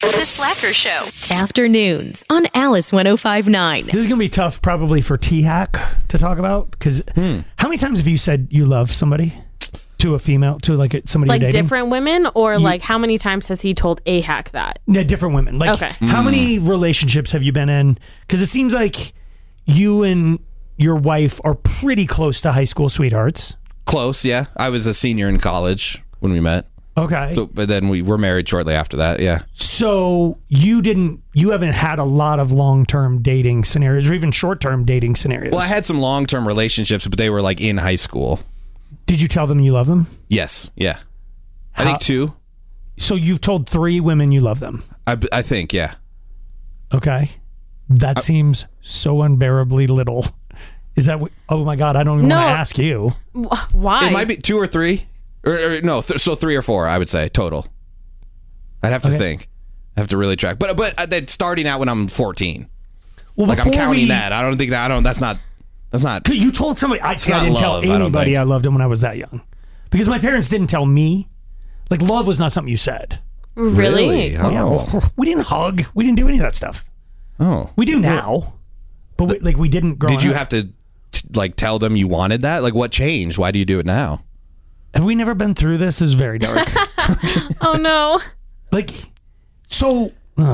The Slacker Show. Afternoons on Alice 105.9. This is going to be tough probably for T-Hack to talk about because how many times have you said you love somebody? To a female, to like somebody Like you're dating? different women, or like how many times has he told A-Hack that? Yeah, different women. Like, Okay. how many relationships have you been in? Because it seems like you and your wife are pretty close to high school sweethearts. Close, yeah. I was a senior in college when we met. Okay. So, but then we were married shortly after that, yeah. So you haven't had a lot of long-term dating scenarios or even short-term dating scenarios. Well, I had some long-term relationships, but they were like in high school. Did you tell them you love them? Yes, yeah. I think 2. So you've told 3 women you love them. I think, yeah. Okay. That seems so unbearably little. Is that what, oh my God, I don't even want to ask you. Why? It might be 2 or 3. Or no, so 3 or 4, I would say, total. I'd have to think. I have to really track. But then starting out when I'm 14. Well, like I'm counting that. I don't think that, that's not. You told somebody, I didn't love, tell anybody I loved him when I was that young. Because my parents didn't tell me. Like, love was not something you said. Really? Oh. Yeah, well, we didn't hug. We didn't do any of that stuff. Oh. We do now. But we didn't grow up. Did you have to like tell them you wanted that? Like what changed? Why do you do it now? Have we never been through this? This is very dark. Oh no. Like, so,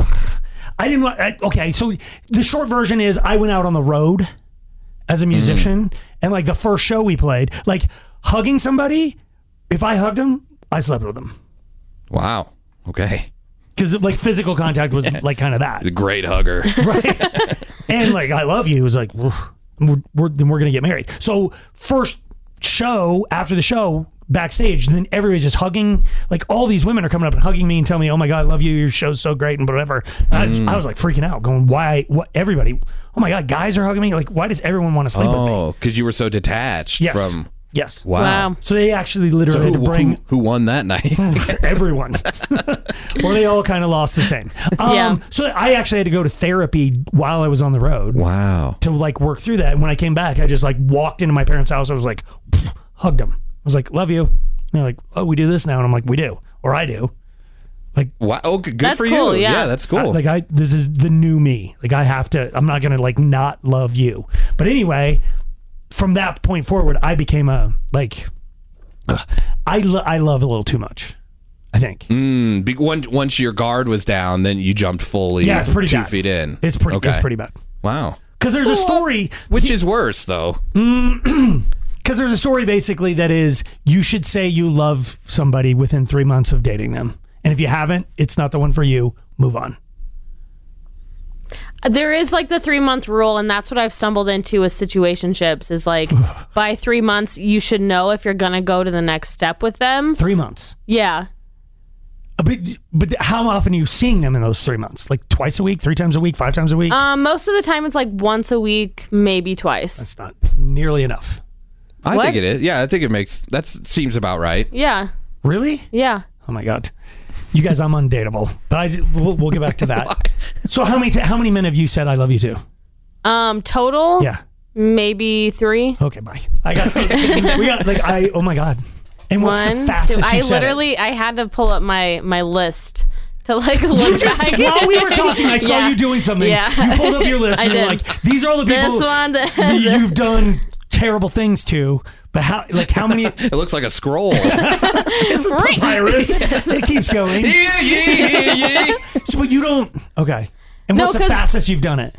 I didn't want, okay, so the short version is I went out on the road as a musician, and like the first show we played, like hugging somebody, if I hugged them, I slept with them. Wow. Okay. Because like physical contact was like kind of that. He's a great hugger. Right. And like, I love you was like, we're going to get married. So first show, after the show, backstage, then everybody's just hugging. Like all these women are coming up and hugging me and telling me, oh my God, I love you. Your show's so great and whatever. I was like freaking out going, why, what, everybody, oh my God, guys are hugging me. Like, why does everyone want to sleep with me? Oh, because you were so detached from. Yes. Wow. So they actually literally had to bring who won that night? everyone. Well, they all kind of lost the same. So I actually had to go to therapy while I was on the road. Wow. To like work through that. And when I came back, I just like walked into my parents' house. I was like, hugged them. I was like, love you. And they're like, oh, we do this now. And I'm like, we do. Or I do. Like, wow. Oh, good that's for cool, you. yeah. That's cool. This is the new me. Like I have to, I'm not going to like not love you. But anyway, from that point forward, I became I love a little too much, I think. Once your guard was down, then you jumped fully it's pretty 2 bad. feet in. It's pretty bad. Wow. Because there's a story. Which is worse, though? Because there's a story basically that is you should say you love somebody within 3 months of dating them. And if you haven't, it's not the one for you. Move on. There is like the 3-month rule, and that's what I've stumbled into with situationships is like by 3 months, you should know if you're going to go to the next step with them. 3 months. Yeah. But how often are you seeing them in those 3 months? Like twice a week, 3 times a week, 5 times a week? Most of the time it's like once a week, maybe twice. That's not nearly enough. I think it is. Yeah, I think that seems about right. Yeah. Really? Yeah. Oh my God. You guys, I'm undateable. But we'll get back to that. So how many men have you said I love you to? Total? Yeah. Maybe 3. Okay, bye. Oh my God. And what's the 1, fastest 2. you said I had to pull up my list to like look back. While we were talking, I saw you doing something. Yeah. You pulled up your list and you're did. like, these are all the people that you've done terrible things to. But how many? It looks like a scroll. It's a papyrus. It keeps going. Yeah. So, but you don't. Okay. And what's the fastest you've done it?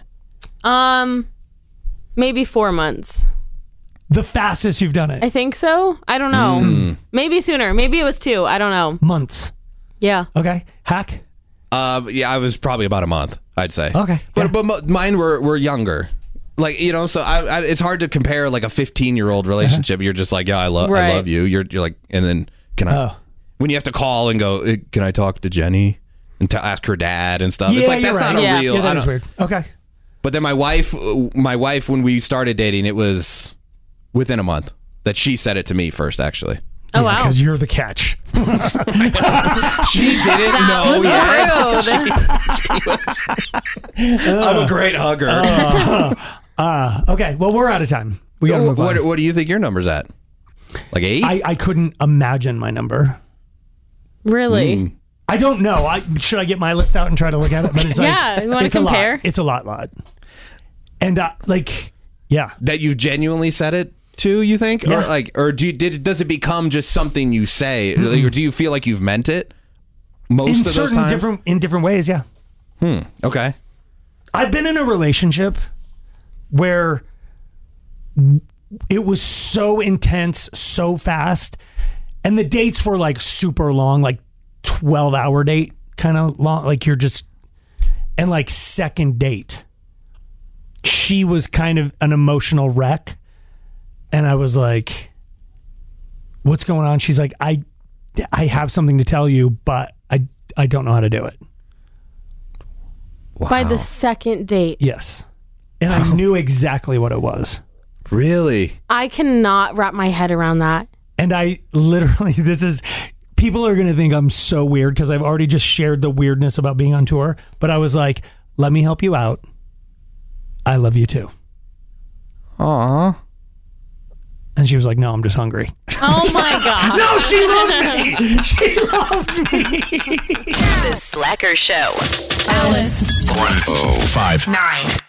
Maybe 4 months. The fastest you've done it? I think so. I don't know. Maybe sooner. Maybe it was 2. I don't know. Months. Yeah. Okay. Hack? Yeah, I was probably about a month, I'd say. Okay. But mine were younger. Like, so it's hard to compare like a 15-year-old relationship. You're just like, yeah, I love you. You're like, and then when you have to call and go, can I talk to Jenny and to ask her dad and stuff? Yeah, it's like, that's not a real. Yeah, that is weird. Okay. But then my wife, when we started dating, it was within a month that she said it to me first, actually. Oh, wow. Because you're the catch. She didn't know yet. I'm a great hugger. Okay. Well, we're out of time. We gotta move on. What do you think your number's at? Like 8? I couldn't imagine my number. Really? I don't know. Should I get my list out and try to look at it? But it's Yeah, you wanna it's compare? A lot. It's a lot. And yeah. That you've genuinely said it to, you think? Yeah. Or does it become just something you say? Like, or do you feel like you've meant it most of those times? In different ways, yeah. Okay. I've been in a relationship where it was so intense, so fast, and the dates were like super long, like 12-hour date kind of long, like you're just, and like second date, she was kind of an emotional wreck, and I was like, what's going on? She's like, I have something to tell you, but I don't know how to do it. By the second date. Yes. And I knew exactly what it was. Really? I cannot wrap my head around that. And I literally, people are going to think I'm so weird because I've already just shared the weirdness about being on tour. But I was like, let me help you out. I love you too. Aww. And she was like, no, I'm just hungry. Oh my God. No, she loved me. She loved me. The Slacker Show. Alice. 1059.